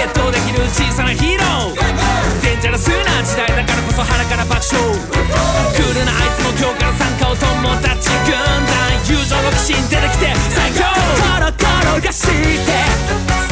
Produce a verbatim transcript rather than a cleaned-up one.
決闘できる小さなヒーロー。デンジャラスな時代だからこそ腹から爆笑。クールなあいつも今日から参加を友達軍団。友情の騎士出てきて最強。コロコロがして